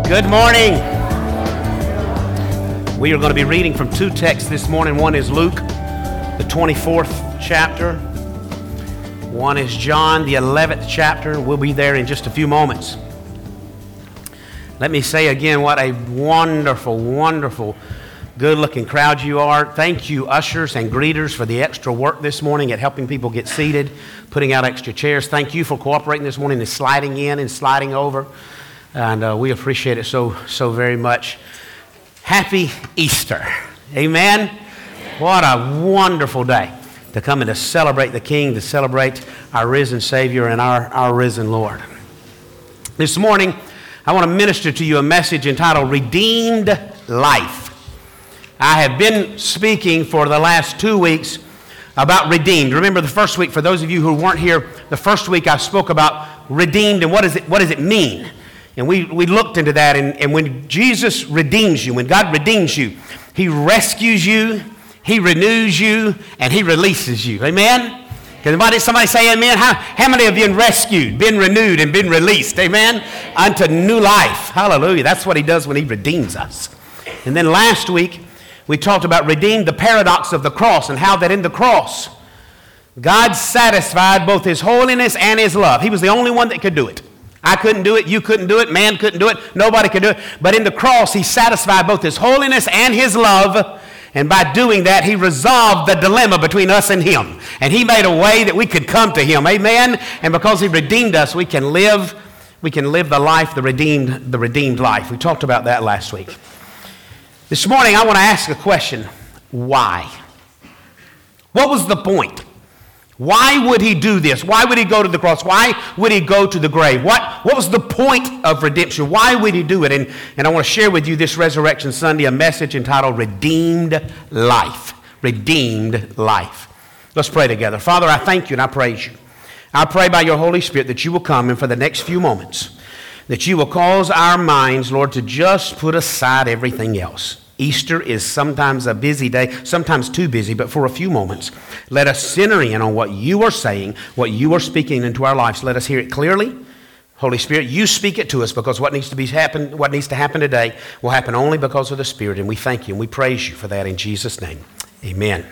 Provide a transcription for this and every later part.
Good morning. We are going to be reading from two texts this morning. One is Luke, the 24th chapter. One is John, the 11th chapter. We'll be there in just a few moments. Let me say again what a wonderful, wonderful, good-looking crowd you are. Thank you, ushers and greeters, for the extra work this morning at helping people get seated, putting out extra chairs. Thank you for cooperating this morning and sliding in and sliding over. And we appreciate it so very much. Happy Easter. Amen? What a wonderful day to come and to celebrate the King, to celebrate our risen Savior and our risen Lord. This morning, I want to minister to you a message entitled Redeemed Life. I have been speaking for the last 2 weeks about redeemed. Remember the first week, for those of you who weren't here, the first week I spoke about redeemed and what does it mean? And we looked into that, and when Jesus redeems you, when God redeems you, He rescues you, He renews you, and He releases you. Amen? Can somebody say amen? How many have been rescued, been renewed, and been released? Amen? Unto new life. Hallelujah. That's what He does when He redeems us. And then last week, we talked about redeemed, the paradox of the cross, and how that in the cross, God satisfied both His holiness and His love. He was the only one that could do it. I couldn't do it, you couldn't do it, man couldn't do it, nobody could do it. But in the cross, He satisfied both His holiness and His love. And by doing that, He resolved the dilemma between us and Him. And He made a way that we could come to Him. Amen? And because He redeemed us, we can live the life, the redeemed life. We talked about that last week. This morning, I want to ask a question. Why? What was the point? Why would He do this? Why would He go to the cross? Why would He go to the grave? What was the point of redemption? Why would He do it? And I want to share with you this Resurrection Sunday a message entitled Redeemed Life. Redeemed Life. Let's pray together. Father, I thank You and I praise You. I pray by Your Holy Spirit that You will come and for the next few moments, that You will cause our minds, Lord, to just put aside everything else. Easter is sometimes a busy day, sometimes too busy, but for a few moments, let us center in on what You are saying, what You are speaking into our lives. Let us hear it clearly. Holy Spirit, You speak it to us, because what needs to happen today will happen only because of the Spirit, and we thank You and we praise You for that in Jesus' name. Amen.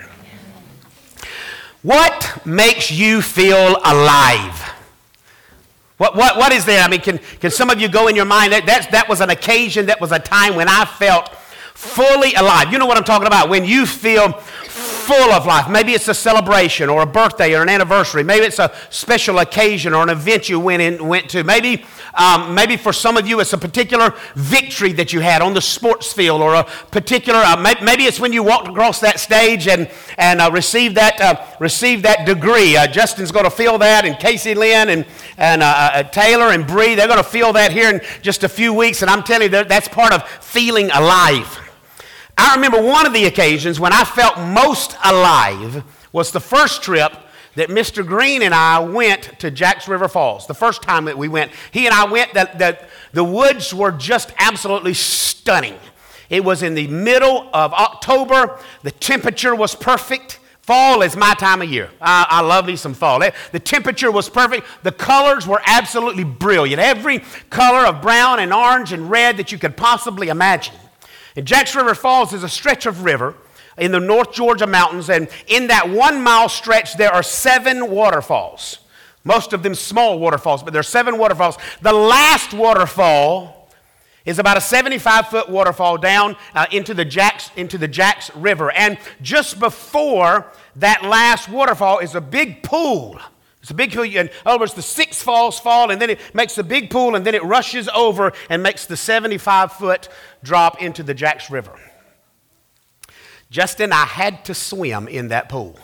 What makes you feel alive? What is there? I mean, can some of you go in your mind, that was an occasion, that was a time when I felt fully alive. You know what I'm talking about. When you feel full of life. Maybe it's a celebration or a birthday or an anniversary. Maybe it's a special occasion or an event you went to. Maybe for some of you it's a particular victory that you had on the sports field, or a particular, maybe it's when you walked across that stage and received that degree. Justin's going to feel that, and Casey Lynn and Taylor and Bree, they're going to feel that here in just a few weeks, and I'm telling you, that's part of feeling alive. I remember one of the occasions when I felt most alive was the first trip that Mr. Green and I went to Jacks River Falls. The first time that we went, he and I went, the woods were just absolutely stunning. It was in the middle of October. The temperature was perfect. Fall is my time of year. I love me some fall. The temperature was perfect. The colors were absolutely brilliant. Every color of brown and orange and red that you could possibly imagine. And Jacks River Falls is a stretch of river in the North Georgia mountains, and in that 1 mile stretch there are 7 waterfalls. Most of them small waterfalls, but there are 7 waterfalls. The last waterfall is about a 75-foot waterfall down into the Jacks River, and just before that last waterfall is a big pool. It's a big pool. In other words, the 6 falls fall, and then it makes a big pool, and then it rushes over and makes the 75-foot drop into the Jacks River. Justin, I had to swim in that pool.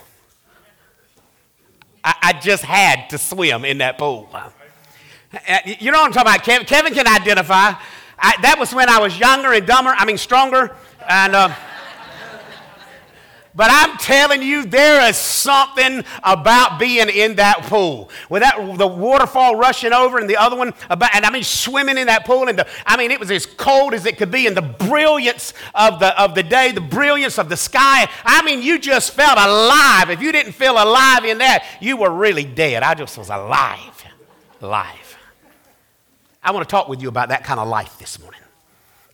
I just had to swim in that pool. You know what I'm talking about? Kevin can identify. That was when I was younger and stronger. And but I'm telling you, there is something about being in that pool. With the waterfall rushing over and the other one, swimming in that pool. And it was as cold as it could be. And the brilliance of the day, the brilliance of the sky. You just felt alive. If you didn't feel alive in that, you were really dead. I just was alive. I want to talk with you about that kind of life this morning.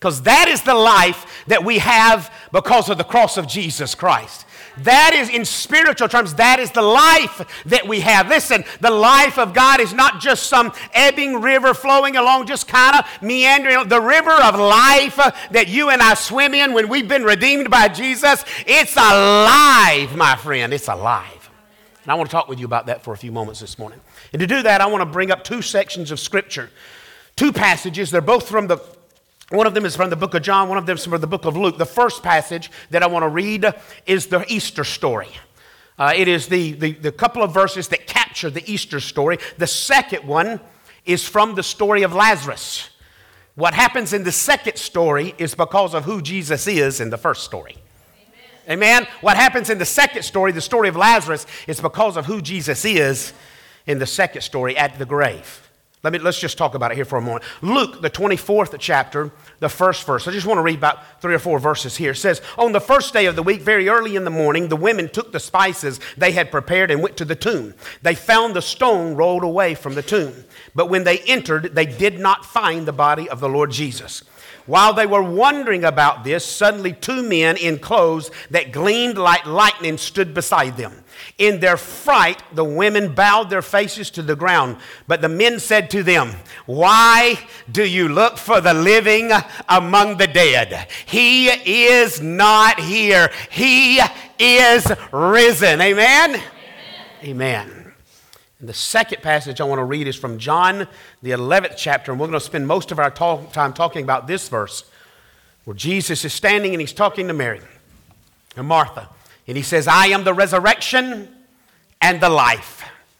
Because that is the life that we have because of the cross of Jesus Christ. That is, in spiritual terms, that is the life that we have. Listen, the life of God is not just some ebbing river flowing along, just kind of meandering. The river of life that you and I swim in when we've been redeemed by Jesus, it's alive, my friend. It's alive. And I want to talk with you about that for a few moments this morning. And to do that, I want to bring up two sections of Scripture, two passages. They're both from one of them is from the book of John, one of them is from the book of Luke. The first passage that I want to read is the Easter story. It is the couple of verses that capture the Easter story. The second one is from the story of Lazarus. What happens in the second story is because of who Jesus is in the first story. Amen? What happens in the second story, the story of Lazarus, is because of who Jesus is in the second story at the grave. Let's just talk about it here for a moment. Luke, the 24th chapter, the first verse. I just want to read about 3 or 4 verses here. It says, on the first day of the week, very early in the morning, the women took the spices they had prepared and went to the tomb. They found the stone rolled away from the tomb. But when they entered, they did not find the body of the Lord Jesus. While they were wondering about this, suddenly 2 men in clothes that gleamed like lightning stood beside them. In their fright, the women bowed their faces to the ground. But the men said to them, why do you look for the living among the dead? He is not here. He is risen. Amen? Amen. Amen. And the second passage I want to read is from John, the 11th chapter. And we're going to spend most of our time talking about this verse, where Jesus is standing and he's talking to Mary and Martha. And he says, I am the resurrection and the life.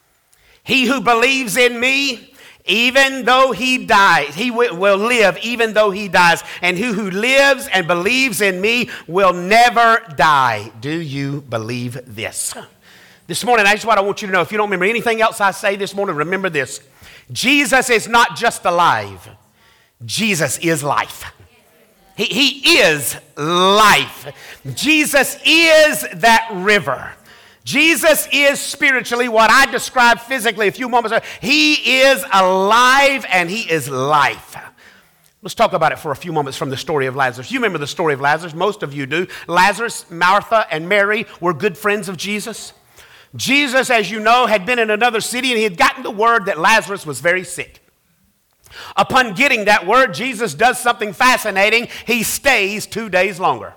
He who believes in me, even though he dies, he will live even though he dies. And he who lives and believes in me will never die. Do you believe this? This morning, that's what I want you to know. If you don't remember anything else I say this morning, remember this. Jesus is not just alive. Jesus is life. He is life. Jesus is that river. Jesus is spiritually what I described physically a few moments ago. He is alive and he is life. Let's talk about it for a few moments from the story of Lazarus. You remember the story of Lazarus. Most of you do. Lazarus, Martha, and Mary were good friends of Jesus. Jesus, as you know, had been in another city and he had gotten the word that Lazarus was very sick. Upon getting that word, Jesus does something fascinating. He stays 2 days longer.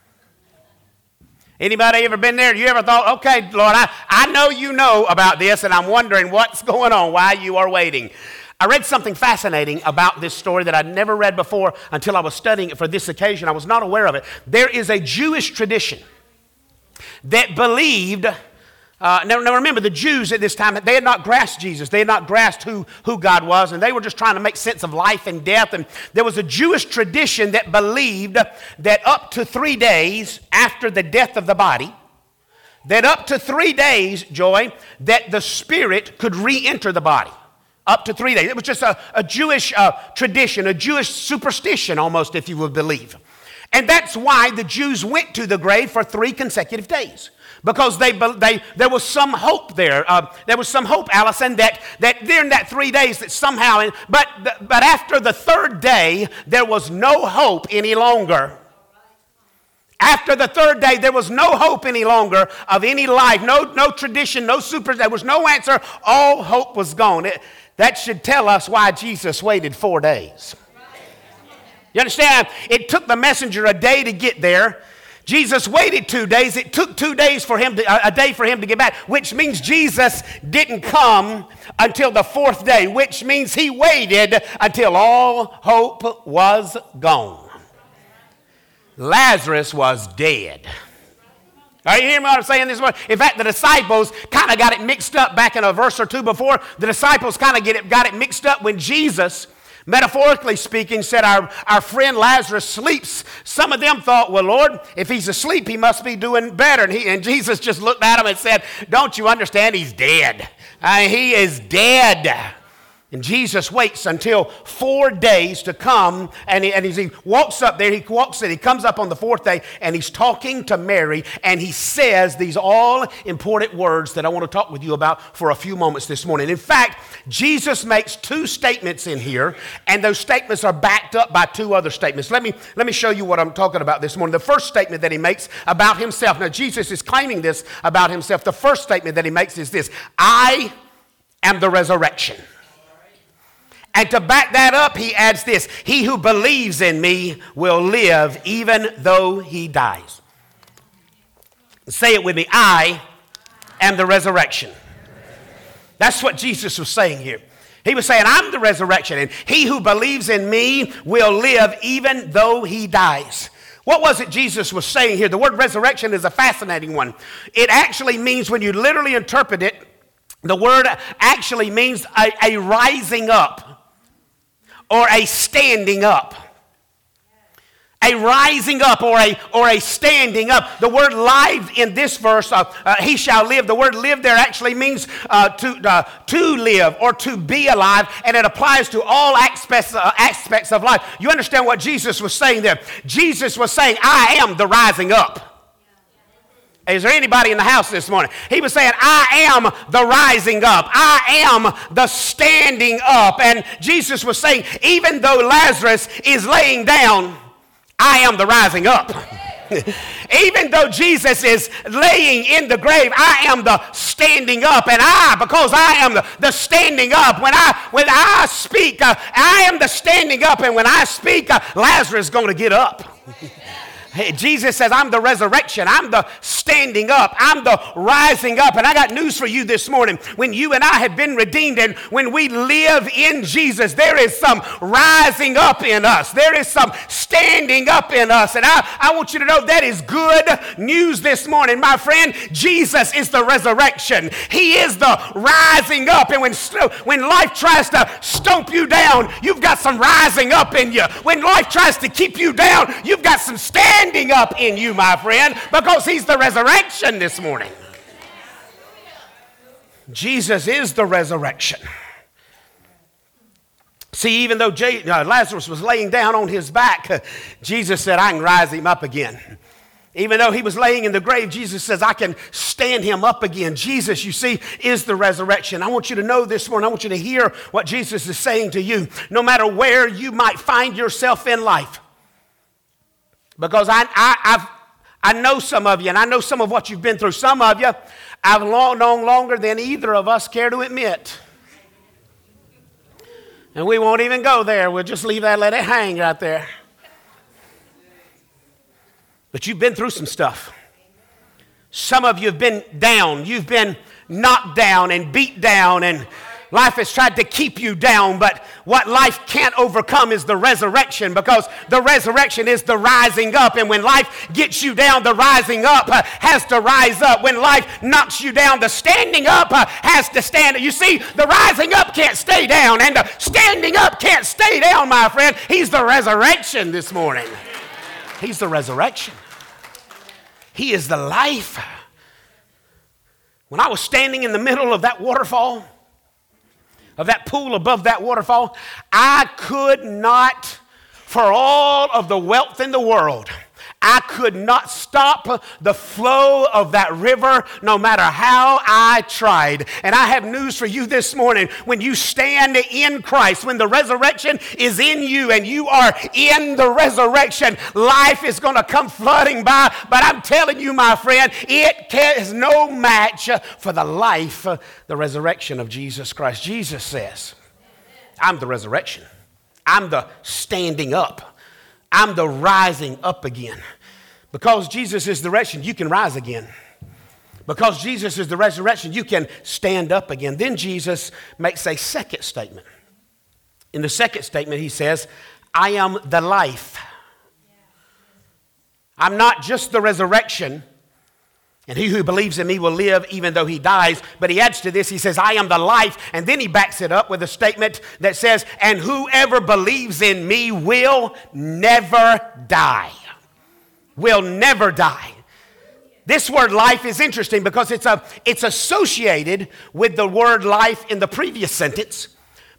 Anybody ever been there? You ever thought, okay, Lord, I know you know about this and I'm wondering what's going on, why you are waiting. I read something fascinating about this story that I'd never read before until I was studying it for this occasion. I was not aware of it. There is a Jewish tradition that believed... Now remember, the Jews at this time, they had not grasped Jesus. They had not grasped who God was, and they were just trying to make sense of life and death. And there was a Jewish tradition that believed that up to 3 days after the death of the body, that up to 3 days, Joy, that the spirit could re-enter the body. Up to 3 days. It was just a Jewish tradition, a Jewish superstition almost, if you would believe. And that's why the Jews went to the grave for 3 consecutive days. Because there was some hope there. There was some hope, Allison, that during that 3 days that somehow, but after the 3rd day, there was no hope any longer. After the 3rd day, there was no hope any longer of any life, no tradition, there was no answer. All hope was gone. That should tell us why Jesus waited 4 days. You understand? It took the messenger a day to get there. Jesus waited 2 days. It took 2 days for him a day for him to get back, which means Jesus didn't come until the 4th day, which means he waited until all hope was gone. Lazarus was dead. Are you hearing what I'm saying this morning? In fact, the disciples kind of got it mixed up back in a verse or two before. The disciples kind of got it mixed up when Jesus, metaphorically speaking, said our friend Lazarus sleeps. Some of them thought, well, Lord, if he's asleep, he must be doing better. And Jesus just looked at him and said, don't you understand? He's dead. He is dead. And Jesus waits until 4 days to come, and he walks up there, he comes up on the 4th day, and he's talking to Mary, and he says these all important words that I want to talk with you about for a few moments this morning. In fact, Jesus makes 2 statements in here, and those statements are backed up by 2 other statements. Let me show you what I'm talking about this morning. The first statement that he makes about himself, now Jesus is claiming this about himself. The first statement that he makes is this: I am the resurrection. And to back that up, he adds this: he who believes in me will live even though he dies. Say it with me: I am the resurrection. That's what Jesus was saying here. He was saying, I'm the resurrection, and he who believes in me will live even though he dies. What was it Jesus was saying here? The word resurrection is a fascinating one. It actually means, when you literally interpret it, the word actually means a rising up. Or a standing up. A rising up or a standing up. The word live in this verse, he shall live. The word live there actually means to live or to be alive, and it applies to all aspects of life. You understand what Jesus was saying there? Jesus was saying, I am the rising up. Is there anybody in the house this morning? He was saying, I am the rising up. I am the standing up. And Jesus was saying, even though Lazarus is laying down, I am the rising up. Even though Jesus is laying in the grave, I am the standing up. And because I am the standing up, when I speak, I am the standing up. And when I speak, Lazarus is going to get up. Jesus says, I'm the resurrection. I'm the standing up. I'm the rising up. And I got news for you this morning. When you and I have been redeemed, and when we live in Jesus, there is some rising up in us. There is some standing up in us. And I want you to know that is good news this morning, my friend. Jesus is the resurrection. He is the rising up. And when life tries to stomp you down, you've got some rising up in you. When life tries to keep you down, you've got some standing up in you, my friend, because he's the resurrection this morning. Jesus is the resurrection. See, even though Lazarus was laying down on his back, Jesus said, I can rise him up again. Even though he was laying in the grave, Jesus says, I can stand him up again. Jesus, you see, is the resurrection. I want you to know this morning, I want you to hear what Jesus is saying to you, no matter where you might find yourself in life. Because I know some of you, and I know some of what you've been through. Some of you I've known longer than either of us care to admit. And we won't even go there. We'll just leave that, let it hang right there. But you've been through some stuff. Some of you have been down. You've been knocked down and beat down, and life has tried to keep you down, but what life can't overcome is the resurrection, because the resurrection is the rising up. And when life gets you down, the rising up has to rise up. When life knocks you down, the standing up has to stand. You see, the rising up can't stay down, and the standing up can't stay down, my friend. He's the resurrection this morning. He's the resurrection. He is the life. When I was standing in the middle of that waterfall, of that pool above that waterfall, I could not, for all of the wealth in the world, I could not stop the flow of that river no matter how I tried. And I have news for you this morning. When you stand in Christ, when the resurrection is in you and you are in the resurrection, life is going to come flooding by. But I'm telling you, my friend, it has no match for the life, the resurrection of Jesus Christ. Jesus says, I'm the resurrection. I'm the standing up. I'm the rising up again. Because Jesus is the resurrection, you can rise again. Because Jesus is the resurrection, you can stand up again. Then Jesus makes a second statement. In the second statement, he says, I am the life. I'm not just the resurrection, and he who believes in me will live even though he dies. But he adds to this, he says, I am the life. And then he backs it up with a statement that says, and whoever believes in me will never die. Will never die. This word life is interesting because it's associated with the word life in the previous sentence.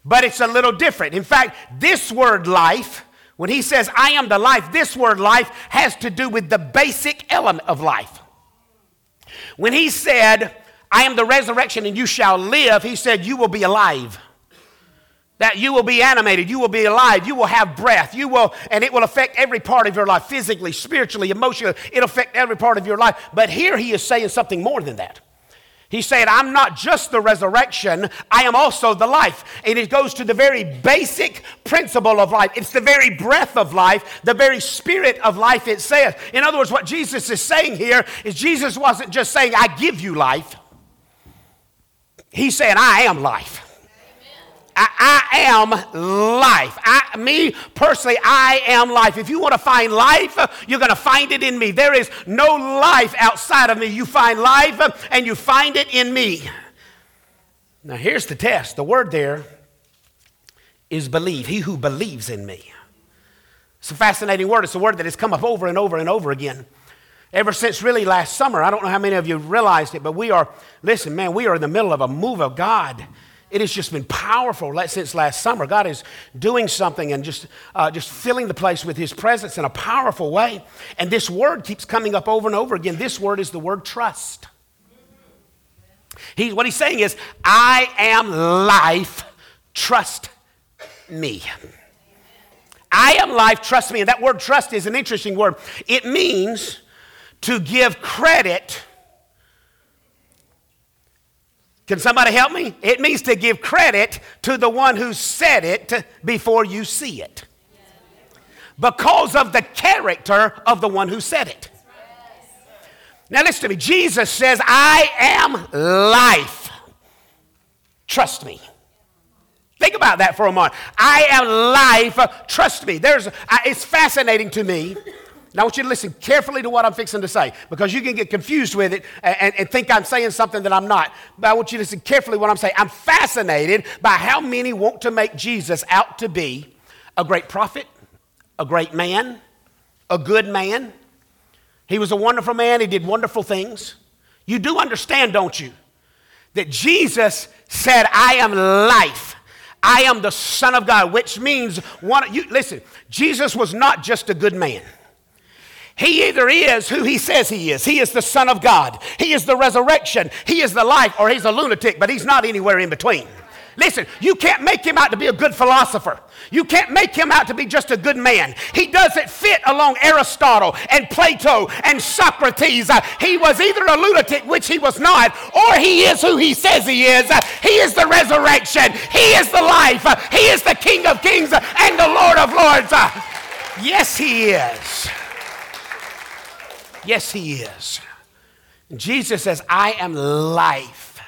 But it's a little different. In fact, this word life, when he says, I am the life, this word life has to do with the basic element of life. When he said, I am the resurrection and you shall live, he said, you will be alive. That you will be animated, you will be alive, you will have breath, and it will affect every part of your life, physically, spiritually, emotionally, it'll affect every part of your life. But here he is saying something more than that. He's saying, I'm not just the resurrection, I am also the life. And it goes to the very basic principle of life. It's the very breath of life, the very spirit of life, it says. In other words, what Jesus is saying here is Jesus wasn't just saying, I give you life. He's saying, I am life. I am life. Me personally, I am life. If you want to find life, you're going to find it in me. There is no life outside of me. You find life and you find it in me. Now here's the test. The word there is believe. He who believes in me. It's a fascinating word. It's a word that has come up over and over and over again. Ever since really last summer. I don't know how many of you realized it, but we are in the middle of a move of God. It has just been powerful since last summer. God is doing something and just filling the place with his presence in a powerful way. And this word keeps coming up over and over again. This word is the word trust. What he's saying is, I am life, trust me. I am life, trust me. And that word trust is an interesting word. It means to give credit. Can somebody help me? It means to give credit to the one who said it before you see it. Because of the character of the one who said it. Now listen to me. Jesus says, I am life. Trust me. Think about that for a moment. I am life. Trust me. It's fascinating to me. Now, I want you to listen carefully to what I'm fixing to say, because you can get confused with it and think I'm saying something that I'm not. But I want you to listen carefully to what I'm saying. I'm fascinated by how many want to make Jesus out to be a great prophet, a great man, a good man. He was a wonderful man. He did wonderful things. You do understand, don't you, that Jesus said, I am life. I am the Son of God, which means, listen, Jesus was not just a good man. He either is who he says he is. He is the Son of God. He is the resurrection. He is the life, or he's a lunatic, but he's not anywhere in between. Listen, you can't make him out to be a good philosopher. You can't make him out to be just a good man. He doesn't fit along Aristotle and Plato and Socrates. He was either a lunatic, which he was not, or he is who he says he is. He is the resurrection. He is the life. He is the King of kings and the Lord of lords. Yes, he is. Yes, he is. Jesus says, I am life.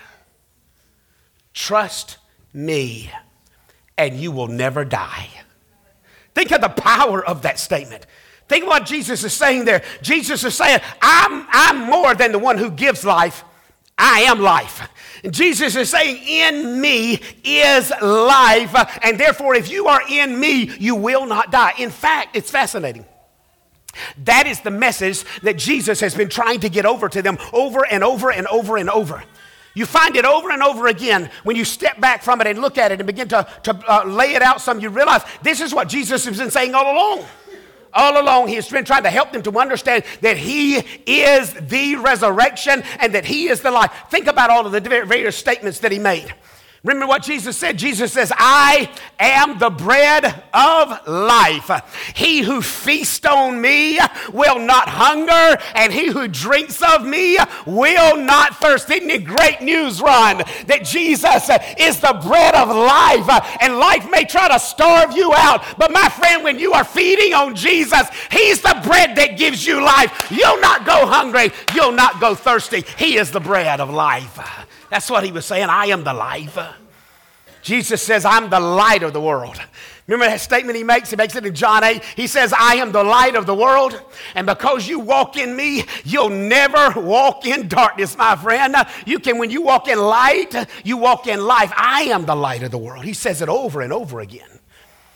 Trust me, and you will never die. Think of the power of that statement. Think of what Jesus is saying there. Jesus is saying, I'm more than the one who gives life. I am life. And Jesus is saying, in me is life, and therefore if you are in me, you will not die. In fact, it's fascinating. That is the message that Jesus has been trying to get over to them over and over and over and over. You find it over and over again when you step back from it and look at it and begin to lay it out some. You realize this is what Jesus has been saying all along. All along, he has been trying to help them to understand that he is the resurrection and that he is the life. Think about all of the various statements that he made. Remember what Jesus said? Jesus says, I am the bread of life. He who feasts on me will not hunger, and he who drinks of me will not thirst. Isn't it great news, Ron, that Jesus is the bread of life, and life may try to starve you out, but my friend, when you are feeding on Jesus, he's the bread that gives you life. You'll not go hungry. You'll not go thirsty. He is the bread of life. That's what he was saying. I am the life. Jesus says, I'm the light of the world. Remember that statement he makes? He makes it in John 8. He says, I am the light of the world. And because you walk in me, you'll never walk in darkness, my friend. When you walk in light, you walk in life. I am the light of the world. He says it over and over again.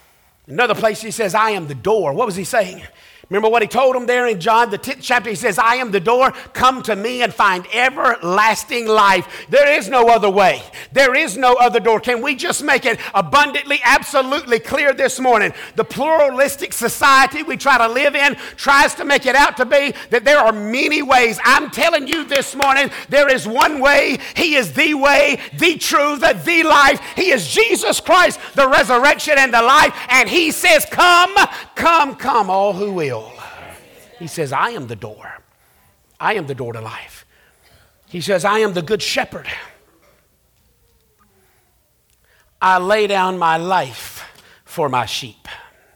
Another place he says, I am the door. What was he saying? Remember what he told them there in John, the 10th chapter? He says, I am the door. Come to me and find everlasting life. There is no other way. There is no other door. Can we just make it abundantly, absolutely clear this morning? The pluralistic society we try to live in tries to make it out to be that there are many ways. I'm telling you this morning, there is one way. He is the way, the truth, the life. He is Jesus Christ, the resurrection and the life. And he says, come, come, come, all who will. He says, I am the door. I am the door to life. He says, I am the good shepherd. I lay down my life for my sheep,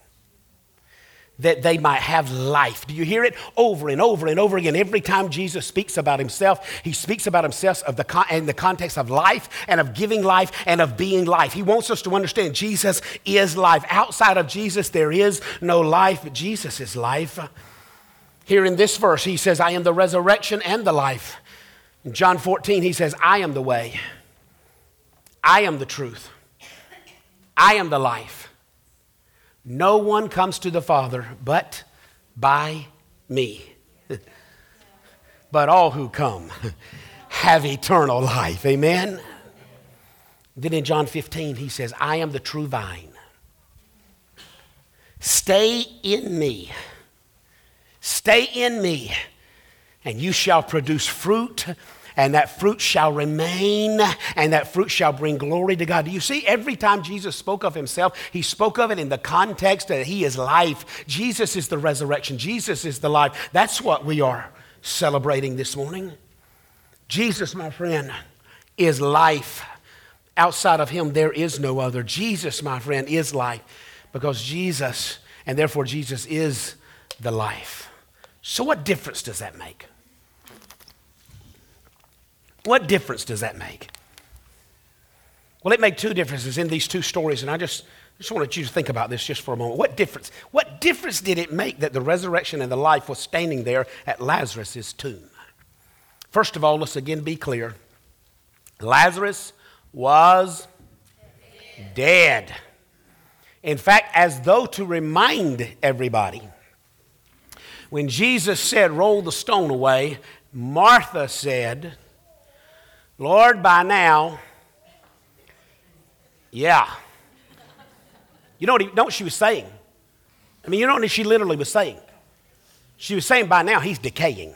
that they might have life. Do you hear it? Over and over and over again. Every time Jesus speaks about himself, he speaks about himself in the context of life and of giving life and of being life. He wants us to understand Jesus is life. Outside of Jesus, there is no life, but Jesus is life. Here in this verse, he says, I am the resurrection and the life. In John 14, he says, I am the way. I am the truth. I am the life. No one comes to the Father but by me. But all who come have eternal life. Amen? Then in John 15, he says, I am the true vine. Stay in me. Stay in me, and you shall produce fruit, and that fruit shall remain, and that fruit shall bring glory to God. Do you see, every time Jesus spoke of himself, he spoke of it in the context that he is life. Jesus is the resurrection. Jesus is the life. That's what we are celebrating this morning. Jesus, my friend, is life. Outside of him, there is no other. Jesus, my friend, is life, because Jesus, and therefore Jesus is the life. So what difference does that make? What difference does that make? Well, it made two differences in these two stories, and I just wanted you to think about this just for a moment. What difference did it make that the resurrection and the life was standing there at Lazarus' tomb? First of all, let's again be clear. Lazarus was dead. In fact, as though to remind everybody, when Jesus said, roll the stone away, Martha said, Lord, by now, yeah. You know what she was saying? I mean, you know what she literally was saying? She was saying, by now, he's decaying.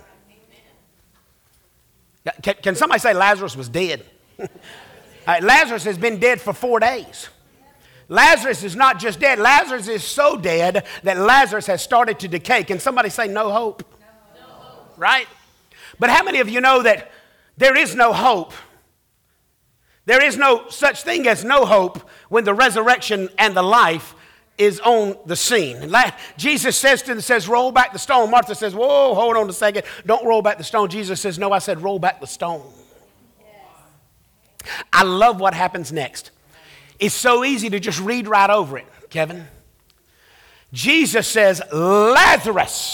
Can somebody say Lazarus was dead? Lazarus has been dead for 4 days. Lazarus is not just dead. Lazarus is so dead that Lazarus has started to decay. Can somebody say no hope? No hope. Right? But how many of you know that there is no hope? There is no such thing as no hope when the resurrection and the life is on the scene. Jesus says, roll back the stone. Martha says, whoa, hold on a second. Don't roll back the stone. Jesus says, no, I said roll back the stone. Yes. I love what happens next. It's so easy to just read right over it, Kevin. Jesus says, Lazarus,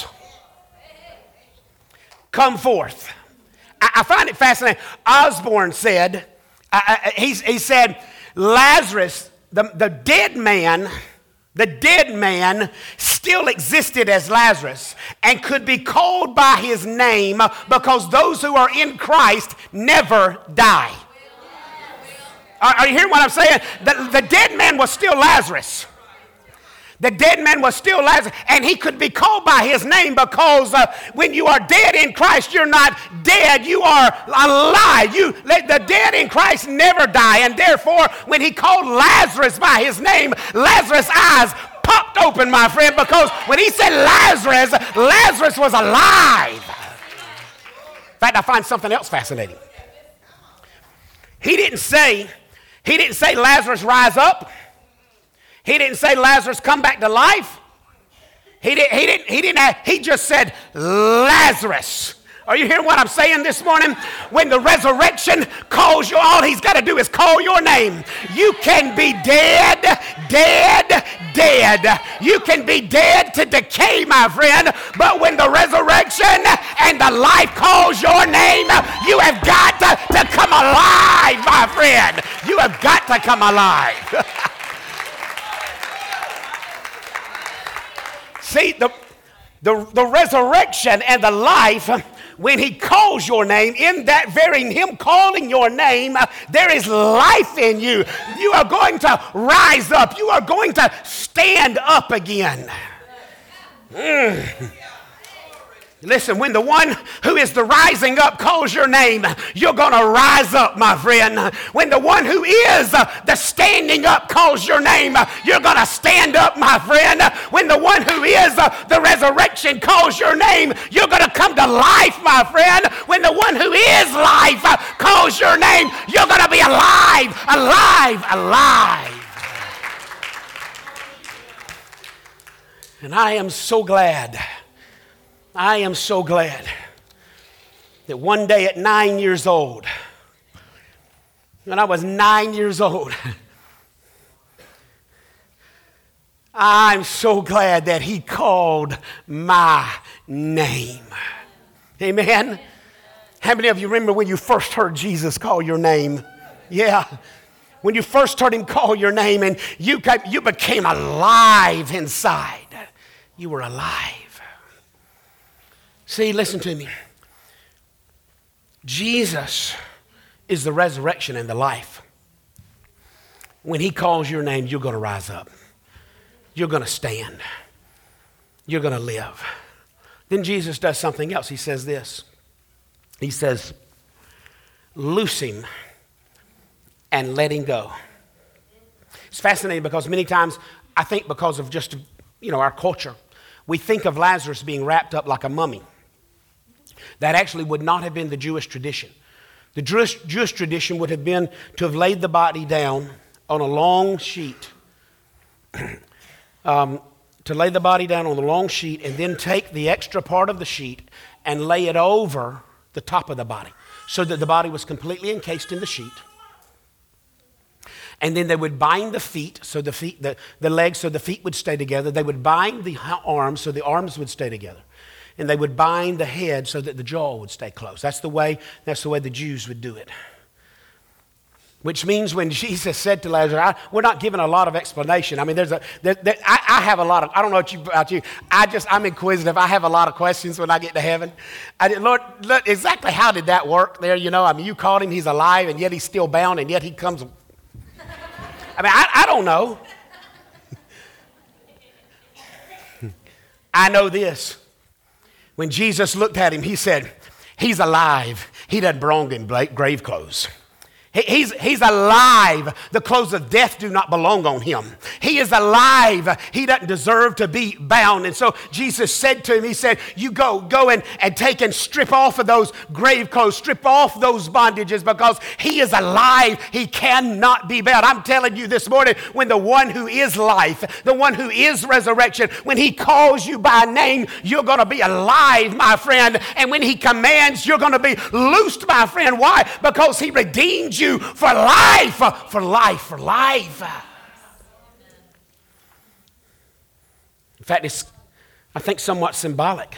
come forth. I find it fascinating. Osborne said, he said, Lazarus, the dead man still existed as Lazarus and could be called by his name because those who are in Christ never die. Are you hearing what I'm saying? The dead man was still Lazarus. The dead man was still Lazarus, and he could be called by his name because when you are dead in Christ, you're not dead, you are alive. The dead in Christ never die, and therefore, when he called Lazarus by his name, Lazarus' eyes popped open, my friend, because when he said Lazarus, Lazarus was alive. In fact, I find something else fascinating. He didn't say Lazarus rise up. He didn't say Lazarus come back to life. He just said Lazarus. Are you hearing what I'm saying this morning? When the resurrection calls you, all he's got to do is call your name. You can be dead. You can be dead to decay, my friend. But when the resurrection and the life calls your name, you have got to come alive, my friend. You have got to come alive. See, the resurrection and the life, when he calls your name, in that very him calling your name, there is life in you. You are going to rise up. You are going to stand up again. Listen, when the one who is the rising up calls your name, you're going to rise up, my friend. When the one who is the standing up calls your name, you're going to stand up, my friend. When the one who is the resurrection calls your name, you're going to come to life, my friend. When the one who is life calls your name, you're going to be alive, alive, alive. And I am so glad that one day at 9 years old, when I was 9 years old, I'm so glad that he called my name. Amen? How many of you remember when you first heard Jesus call your name? Yeah. When you first heard him call your name and you became alive inside. You were alive. See, listen to me. Jesus is the resurrection and the life. When he calls your name, you're going to rise up. You're going to stand. You're going to live. Then Jesus does something else. He says this. He says, loose him and let him go. It's fascinating because many times, I think because of just, our culture, we think of Lazarus being wrapped up like a mummy. That actually would not have been the Jewish tradition. The Jewish tradition would have been to have laid the body down on a long sheet, to lay the body down on the long sheet and then take the extra part of the sheet and lay it over the top of the body so that the body was completely encased in the sheet. And then they would bind the feet, so the legs, so the feet would stay together. They would bind the arms, so the arms would stay together. And they would bind the head so that the jaw would stay closed. That's the way the Jews would do it. Which means when Jesus said to Lazarus, we're not given a lot of explanation. I mean, I have a lot of, I don't know about you, I'm inquisitive. I have a lot of questions when I get to heaven. Lord, exactly how did that work there? You called him, he's alive, and yet he's still bound, and yet he comes. I don't know. I know this. When Jesus looked at him, he said, he's alive. He doesn't belong in grave clothes. He's alive. The clothes of death do not belong on him. He is alive. He doesn't deserve to be bound. And so Jesus said to him, he said, you go and take and strip off of those grave clothes, strip off those bondages because he is alive. He cannot be bound. I'm telling you this morning, when the one who is life, the one who is resurrection, when he calls you by name, you're going to be alive, my friend. And when he commands, you're going to be loosed, my friend. Why? Because he redeemed you for life, for life, for life. In fact, it's, I think, somewhat symbolic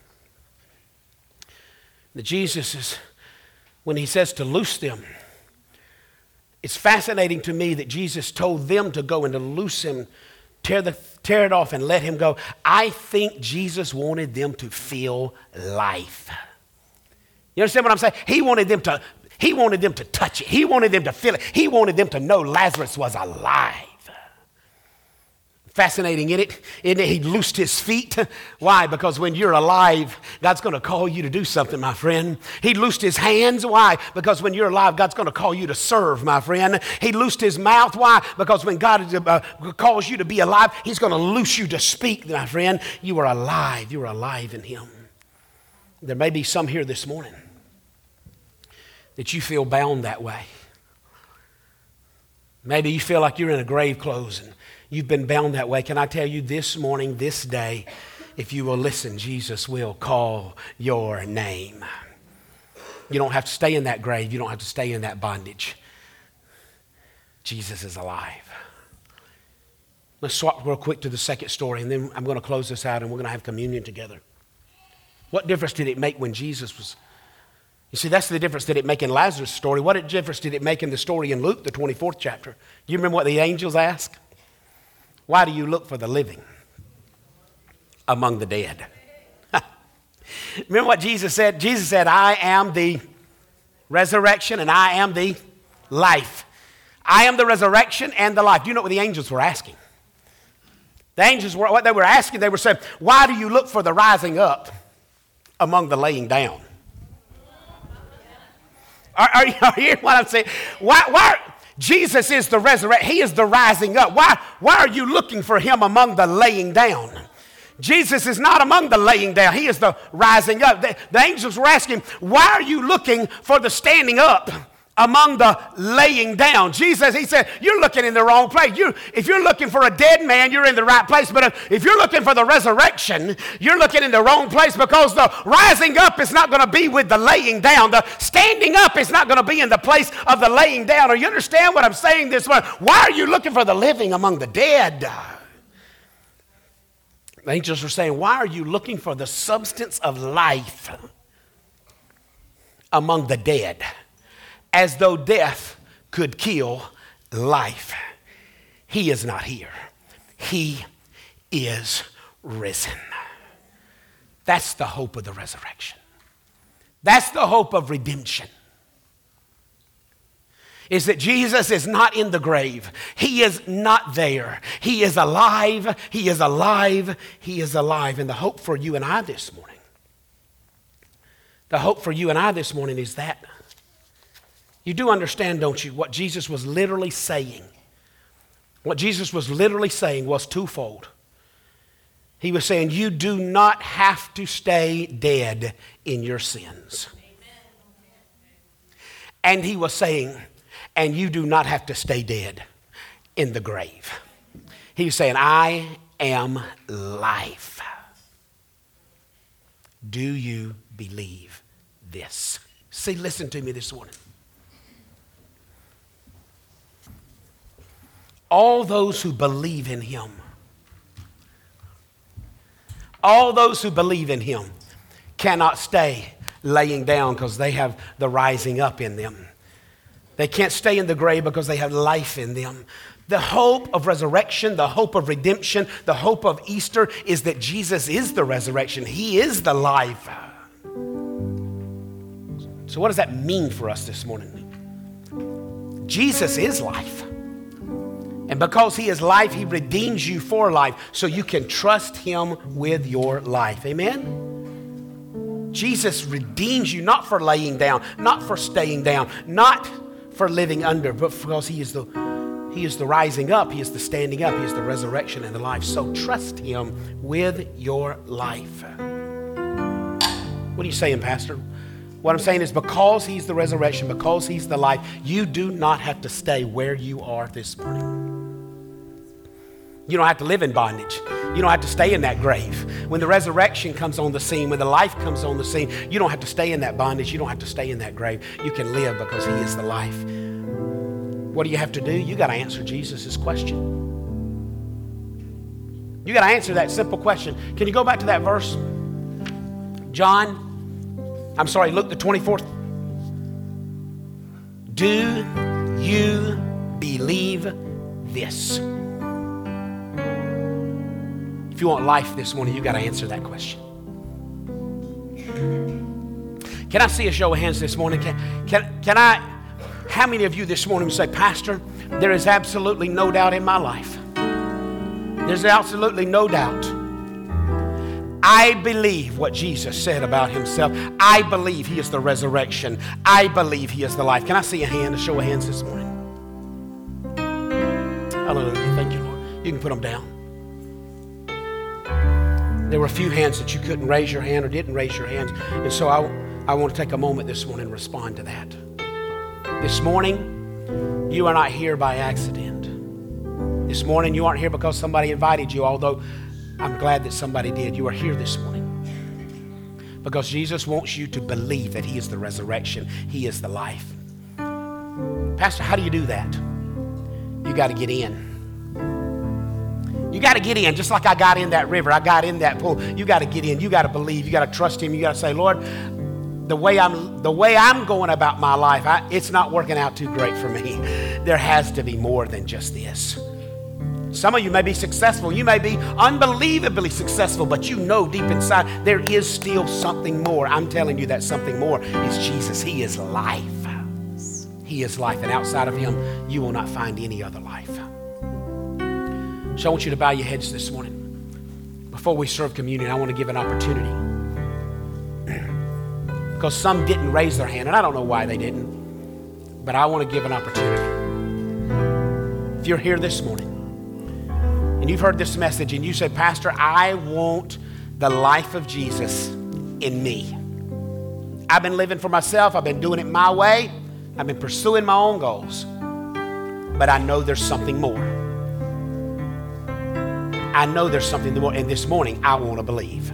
that Jesus is, when he says to loose them, it's fascinating to me that Jesus told them to go and to loose him, tear it off and let him go. I think Jesus wanted them to feel life. You understand what I'm saying? He wanted them to touch it. He wanted them to feel it. He wanted them to know Lazarus was alive. Fascinating, isn't it? He loosed his feet. Why? Because when you're alive, God's going to call you to do something, my friend. He loosed his hands. Why? Because when you're alive, God's going to call you to serve, my friend. He loosed his mouth. Why? Because when God calls you to be alive, he's going to loose you to speak, my friend. You are alive. You are alive in him. There may be some here this morning that you feel bound that way. Maybe you feel like you're in a grave clothes and you've been bound that way. Can I tell you this morning, this day, if you will listen, Jesus will call your name. You don't have to stay in that grave. You don't have to stay in that bondage. Jesus is alive. Let's swap real quick to the second story, and then I'm going to close this out, and we're going to have communion together. What difference did it make when Jesus was... You see, that's the difference that it make in Lazarus' story. What difference did it make in the story in Luke, the 24th chapter? You remember what the angels asked? Why do you look for the living? among the dead. Remember what Jesus said? Jesus said, I am the resurrection and I am the life. I am the resurrection and the life. Do you know what the angels were asking? The angels were, what they were asking, they were saying, why do you look for the rising up among the laying down? Are you hearing what I'm saying? Why Jesus is the resurrection. He is the rising up. Why are you looking for him among the laying down? Jesus is not among the laying down. He is the rising up. The angels were asking, why are you looking for the standing up among the laying down? Jesus, he said, you're looking in the wrong place. If you're looking for a dead man, you're in the right place. But if you're looking for the resurrection, you're looking in the wrong place, because the rising up is not going to be with the laying down. The standing up is not going to be in the place of the laying down. Or you understand what I'm saying this morning? Why are you looking for the living among the dead? The angels were saying, why are you looking for the substance of life among the dead? As though death could kill life. He is not here. He is risen. That's the hope of the resurrection. That's the hope of redemption. Is that Jesus is not in the grave. He is not there. He is alive. He is alive. He is alive. And the hope for you and I this morning, is that you do understand, don't you, what Jesus was literally saying? What Jesus was literally saying was twofold. He was saying, you do not have to stay dead in your sins. And he was saying, and you do not have to stay dead in the grave. He was saying, I am life. Do you believe this? See, listen to me this morning. All those who believe in him, cannot stay laying down because they have the rising up in them. They can't stay in the grave because they have life in them. The hope of resurrection, the hope of redemption, the hope of Easter is that Jesus is the resurrection. He is the life. So what does that mean for us this morning? Jesus is life. And because he is life, he redeems you for life so you can trust him with your life. Amen? Jesus redeems you not for laying down, not for staying down, not for living under, but because he is the rising up, he is the standing up, he is the resurrection and the life. So trust him with your life. What are you saying, Pastor? What I'm saying is, because he's the resurrection, because he's the life, you do not have to stay where you are this morning. You don't have to live in bondage. You don't have to stay in that grave. When the resurrection comes on the scene, when the life comes on the scene, you don't have to stay in that bondage. You don't have to stay in that grave. You can live because he is the life. What do you have to do? You got to answer Jesus' question. You got to answer that simple question. Can you go back to that verse? Luke the 24th. Do you believe this? If you want life this morning, you got to answer that question. Can I see a show of hands this morning? Can I? How many of you this morning would say, Pastor, there is absolutely no doubt in my life. There's absolutely no doubt. I believe what Jesus said about himself. I believe he is the resurrection. I believe he is the life. Can I see a show of hands this morning? Hallelujah. Thank you, Lord. You can put them down. There were a few hands that you couldn't raise your hand or didn't raise your hands. And so I want to take a moment this morning and respond to that. This morning, you are not here by accident. This morning, you aren't here because somebody invited you, although I'm glad that somebody did. You are here this morning because Jesus wants you to believe that he is the resurrection. He is the life. Pastor, how do you do that? You got to get in. You got to get in, just like I got in that river. I got in that pool. You got to get in. You got to believe. You got to trust him. You got to say, Lord, the way I'm going about my life, it's not working out too great for me. There has to be more than just this. Some of you may be successful. You may be unbelievably successful, but you know deep inside there is still something more. I'm telling you that something more is Jesus. He is life. He is life, and outside of him, you will not find any other life. So I want you to bow your heads this morning. Before we serve communion, I want to give an opportunity. Because some didn't raise their hand, and I don't know why they didn't, but I want to give an opportunity. If you're here this morning, and you've heard this message, and you say, Pastor, I want the life of Jesus in me. I've been living for myself. I've been doing it my way. I've been pursuing my own goals. But I know there's something more. I know there's something more. And this morning, I want to believe.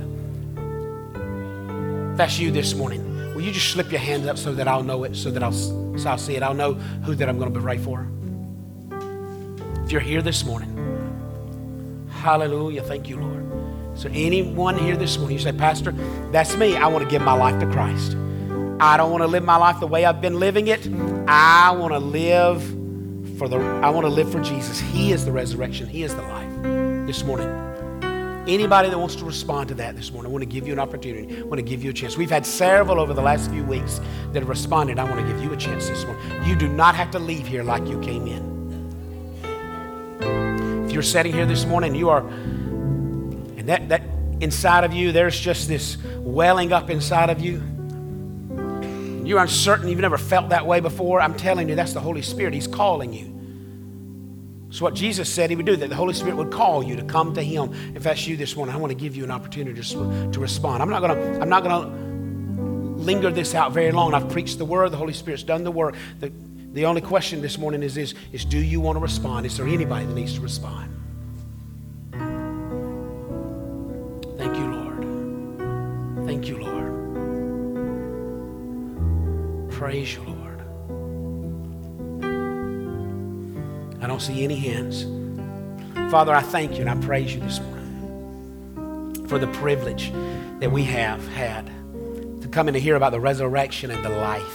If that's you this morning, will you just slip your hands up so that I'll know it, so I'll see it. I'll know who that I'm going to pray for. If you're here this morning, hallelujah, thank you, Lord. Is there anyone here this morning, you say, Pastor, that's me. I want to give my life to Christ. I don't want to live my life the way I've been living it. I want to live for Jesus. He is the resurrection. He is the life. This morning, anybody that wants to respond to that this morning, I want to give you an opportunity. I want to give you a chance. We've had several over the last few weeks that have responded. I want to give you a chance this morning. You do not have to leave here like you came in. If you're sitting here this morning, you are, and that inside of you, there's just this welling up inside of you. You're uncertain. You've never felt that way before. I'm telling you, that's the Holy Spirit. He's calling you. It's what Jesus said he would do, that the Holy Spirit would call you to come to him. If that's you this morning, I want to give you an opportunity to respond. I'm not going to linger this out very long. I've preached the word. The Holy Spirit's done the work. The only question this morning is do you want to respond? Is there anybody that needs to respond? Thank you, Lord. Thank you, Lord. Praise you, Lord. I don't see any hands. Father, I thank you and I praise you this morning for the privilege that we have had to come in to hear about the resurrection and the life.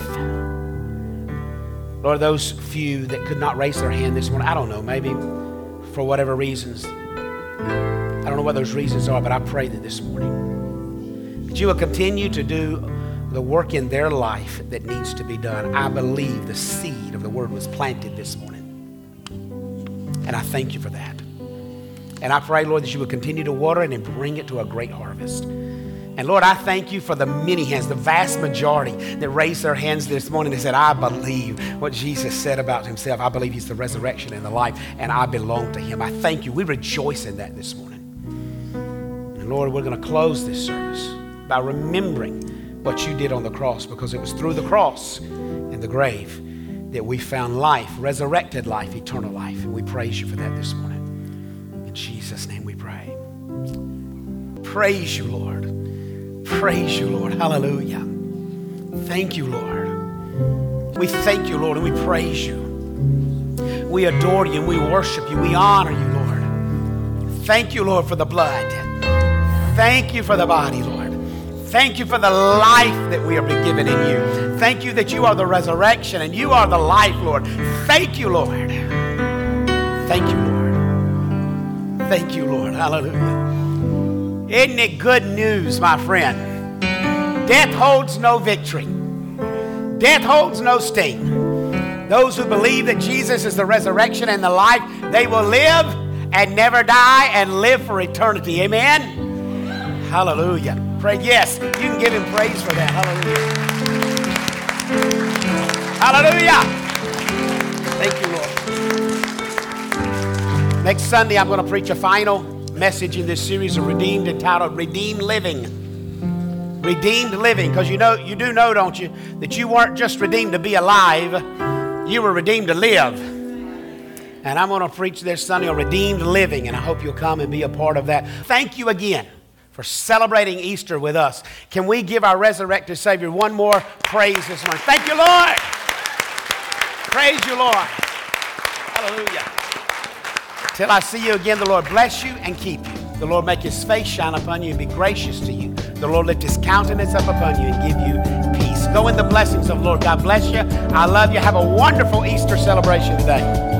Lord, those few that could not raise their hand this morning, I don't know, maybe for whatever reasons. I don't know what those reasons are, but I pray that this morning that you will continue to do the work in their life that needs to be done. I believe the seed of the word was planted this morning. And I thank you for that. And I pray, Lord, that you will continue to water it and bring it to a great harvest. And Lord, I thank you for the many hands, the vast majority that raised their hands this morning and said, I believe what Jesus said about himself. I believe he's the resurrection and the life, and I belong to him. I thank you. We rejoice in that this morning. And Lord, we're going to close this service by remembering what you did on the cross, because it was through the cross and the grave that we found life, resurrected life, eternal life. And we praise you for that this morning. In Jesus' name we pray. Praise you, Lord. Praise you, Lord. Hallelujah. Thank you, Lord. We thank you, Lord, and we praise you. We adore you and we worship you. We honor you, Lord. Thank you, Lord, for the blood. Thank you for the body, Lord. Thank you for the life that we are given in you. Thank you that you are the resurrection and you are the life, Lord. Thank you, Lord. Thank you, Lord. Thank you, Lord. Hallelujah. Isn't it good news, my friend? Death holds no victory. Death holds no sting. Those who believe that Jesus is the resurrection and the life, they will live and never die and live for eternity. Amen? Hallelujah. Pray. Yes, you can give him praise for that. Hallelujah. Hallelujah. Thank you, Lord. Next Sunday, I'm going to preach a final message in this series of Redeemed, entitled Redeemed Living. Redeemed Living. Because you do know, don't you, that you weren't just redeemed to be alive. You were redeemed to live. And I'm going to preach this Sunday on Redeemed Living, and I hope you'll come and be a part of that. Thank you again for celebrating Easter with us. Can we give our resurrected Savior one more praise this morning? Thank you, Lord. Praise you, Lord. Hallelujah. Till I see you again, the Lord bless you and keep you. The Lord make his face shine upon you and be gracious to you. The Lord lift his countenance up upon you and give you peace. Go in the blessings of the Lord. God bless you. I love you. Have a wonderful Easter celebration today.